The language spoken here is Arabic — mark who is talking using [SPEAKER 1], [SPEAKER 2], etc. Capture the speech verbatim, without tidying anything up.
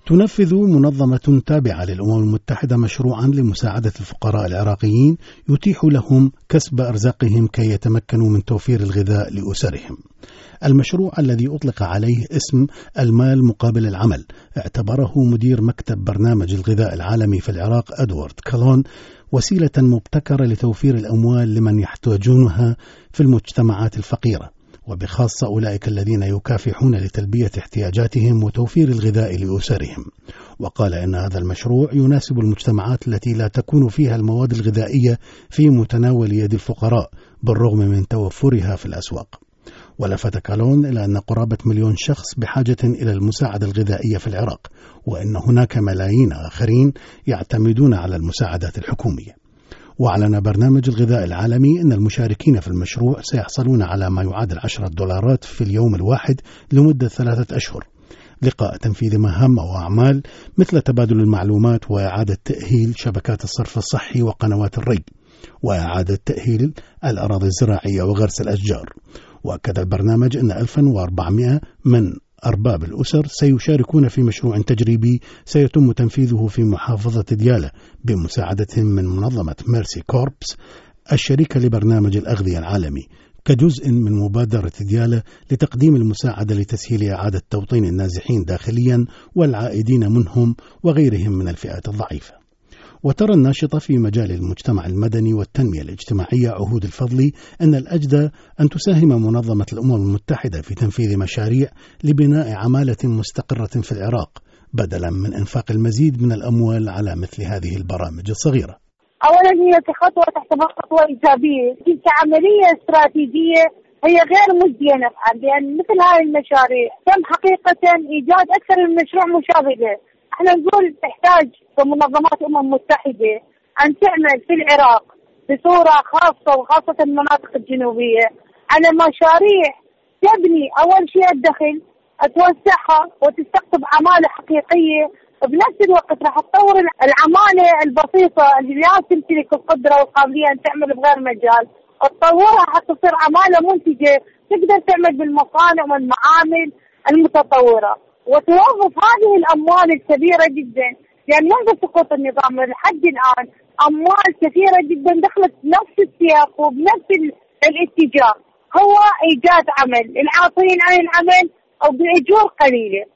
[SPEAKER 1] تنفذ منظمة تابعة للأمم المتحدة مشروعا لمساعدة الفقراء العراقيين يتيح لهم كسب أرزاقهم كي يتمكنوا من توفير الغذاء لأسرهم. المشروع الذي أطلق عليه اسم المال مقابل العمل اعتبره مدير مكتب برنامج الغذاء العالمي في العراق أدوارد كالون وسيلة مبتكرة لتوفير الأموال لمن يحتاجونها في المجتمعات الفقيرة، وبخاصة أولئك الذين يكافحون لتلبية احتياجاتهم وتوفير الغذاء لأسرهم. وقال إن هذا المشروع يناسب المجتمعات التي لا تكون فيها المواد الغذائية في متناول يد الفقراء بالرغم من توفرها في الأسواق. ولفت كالون إلى أن قرابة مليون شخص بحاجة إلى المساعدة الغذائية في العراق، وأن هناك ملايين آخرين يعتمدون على المساعدات الحكومية. وأعلن برنامج الغذاء العالمي أن المشاركين في المشروع سيحصلون على ما يعادل عشرة دولارات في اليوم الواحد لمدة ثلاثة أشهر لقاء تنفيذ مهام وأعمال مثل تبادل المعلومات وإعادة تأهيل شبكات الصرف الصحي وقنوات الري وإعادة تأهيل الأراضي الزراعية وغرس الأشجار. وأكد البرنامج أن ألف وأربعمائة من أرباب الأسر سيشاركون في مشروع تجريبي سيتم تنفيذه في محافظة ديالى بمساعدتهم من منظمة ميرسي كوربس الشريكة لبرنامج الأغذية العالمي كجزء من مبادرة ديالى لتقديم المساعدة لتسهيل إعادة توطين النازحين داخليا والعائدين منهم وغيرهم من الفئات الضعيفة. وترى الناشطة في مجال المجتمع المدني والتنمية الاجتماعية عهود الفضلي أن الأجدى أن تساهم منظمة الأمم المتحدة في تنفيذ مشاريع لبناء عمالة مستقرة في العراق بدلا من إنفاق المزيد من الأموال على مثل هذه البرامج الصغيرة.
[SPEAKER 2] أولا هي كخطوة تعتبر خطوة إيجابية، كعملية استراتيجية هي غير مجدية نفعا، لأن مثل هذه المشاريع تم حقيقة إيجاد أكثر من مشروع مشابه. احنا نقول تحتاج كمنظمات الأمم المتحدة أن تعمل في العراق بصورة خاصة وخاصة المناطق الجنوبية على مشاريع تبني أول شيء الدخل، توسعها وتستقطب عمالة حقيقية، وبنفس الوقت راح تطور العمالة البسيطة اللي لا تمتلك القدرة والقابلية أن تعمل بغير مجال، وتطورها حتى تصير عمالة منتجة تقدر تعمل بالمصانع والمعامل المتطورة، وتوظف هذه الأموال الكبيرة جدا. لأن منذ سقوط النظام لحد الآن أموال كثيرة جدا دخلت نفس السياق وبنفس الاتجاه، هو إيجاد عمل، العاطلين عن العمل أو بأجور قليلة.